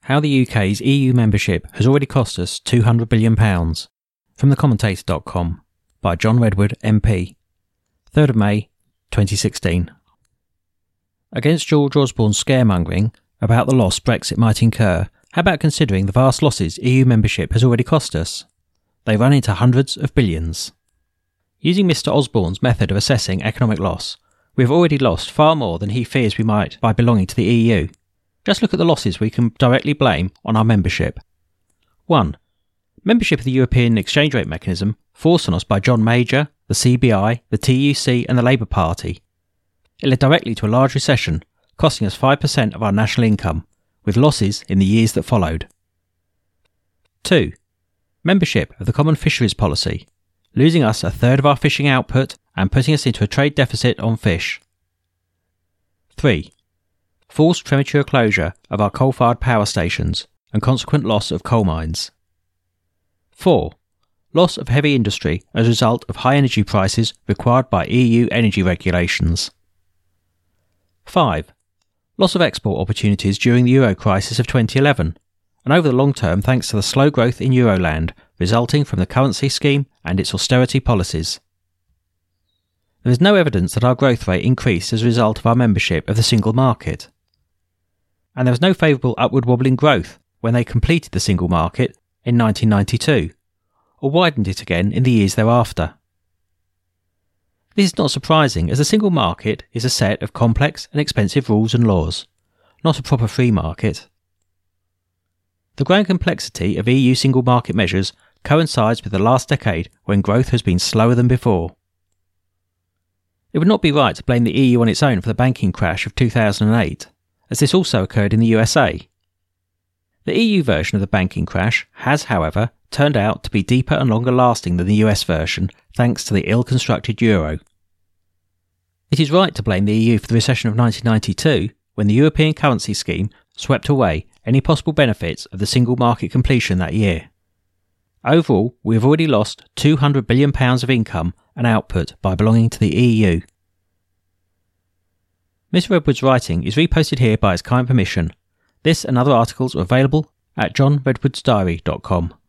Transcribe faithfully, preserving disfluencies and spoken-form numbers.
How the U K's E U membership has already cost us two hundred billion pounds. From the commentator dot com by John Redwood M P. third of May twenty sixteen. Against George Osborne's scaremongering about the loss Brexit might incur, how about considering the vast losses E U membership has already cost us? They run into hundreds of billions. Using Mister Osborne's method of assessing economic loss, we have already lost far more than he fears we might by belonging to the E U. Just look at the losses we can directly blame on our membership. one. Membership of the European Exchange Rate Mechanism, forced on us by John Major, the C B I, the T U C and the Labour Party. It led directly to a large recession, costing us five percent of our national income, with losses in the years that followed. two. Membership of the Common Fisheries Policy, losing us a third of our fishing output and putting us into a trade deficit on fish. three. Forced premature closure of our coal-fired power stations and consequent loss of coal mines. four. Loss of heavy industry as a result of high energy prices required by E U energy regulations. five. Loss of export opportunities during the Euro crisis of twenty eleven, and over the long term thanks to the slow growth in Euroland resulting from the currency scheme and its austerity policies. There is no evidence that our growth rate increased as a result of our membership of the single market. And there was no favourable upward wobbling growth when they completed the single market in nineteen ninety-two, or widened it again in the years thereafter. This is not surprising, as the single market is a set of complex and expensive rules and laws, not a proper free market. The growing complexity of E U single market measures coincides with the last decade when growth has been slower than before. It would not be right to blame the E U on its own for the banking crash of two thousand eight, as this also occurred in the U S A. The E U version of the banking crash has, however, turned out to be deeper and longer lasting than the U S version thanks to the ill-constructed euro. It is right to blame the E U for the recession of nineteen ninety-two, when the European currency scheme swept away any possible benefits of the single market completion that year. Overall, we have already lost two hundred billion pounds of income and output by belonging to the E U. Mister Redwood's writing is reposted here by his kind permission. This and other articles are available at john redwoods diary dot com.